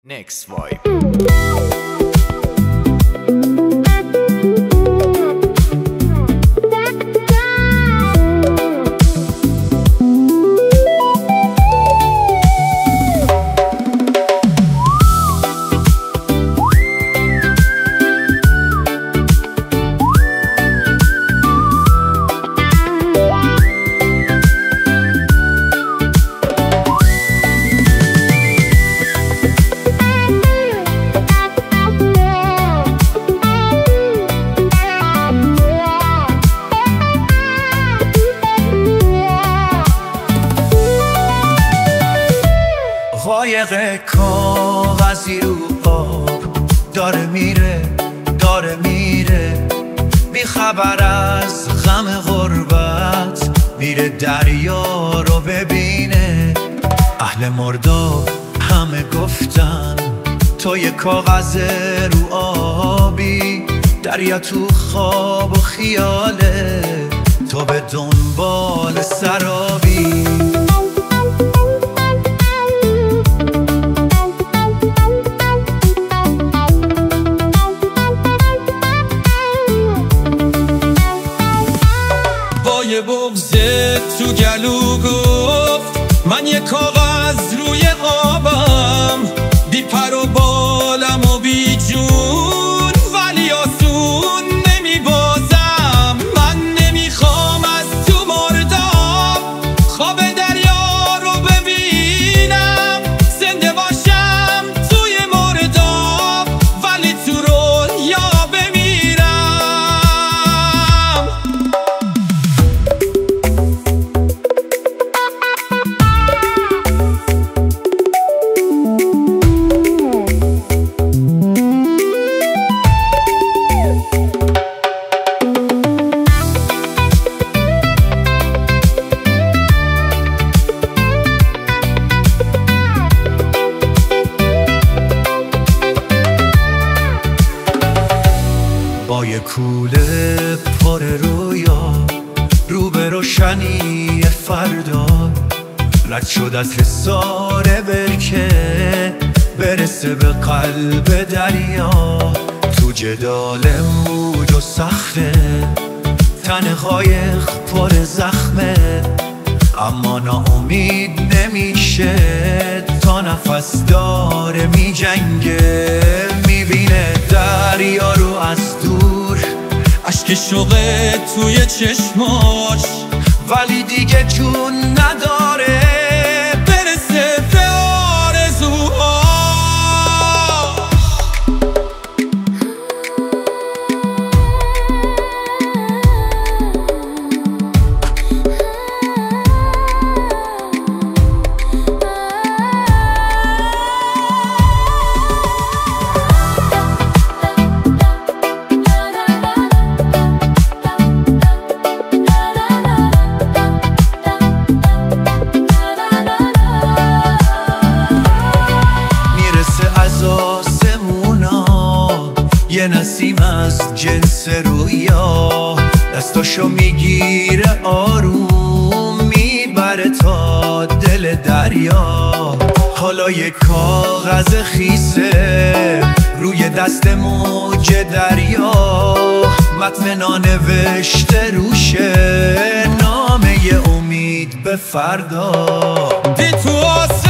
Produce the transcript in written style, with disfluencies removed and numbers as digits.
Next Vibe. قایق کاغذی رو آب داره میره بی خبر از غم غربت، میره دریا رو ببینه. اهل مرداب همه گفتن تو یه کاغذ رو آبی، دریا تو خواب و خیاله، تو به دنبال سرابی. یه بغضه تو گلو گفت من یه کاغذ روی آبم، بی پر و بالم و بی جون، ولی آسون نمی بازم. من نمیخوام از تو مرداب خواب دریا رو ببینم، زنده باشم توی مرداب ولی تو رویا بمیرم. با یه کوله پر رویا رو به روشنی فردا، رد شد از حصار برکه برسه به قلب دریا. تو جدال موج و صخره تن قایق پر زخمه، اما ناامید نمیشه تا نفس داره میجنگه. میبینه دریا رو از دور، اشک شوقه توی چشماش، ولی دیگه جون نداره برسه به آرزوهاش. یه نسیم از جنس رویا دستاشو میگیره آروم، میبره تا دل دریا. حالا یه کاغذ خیسه روی دست موج دریا، متن نانوشته روشه نامه امید به فردا. دی تو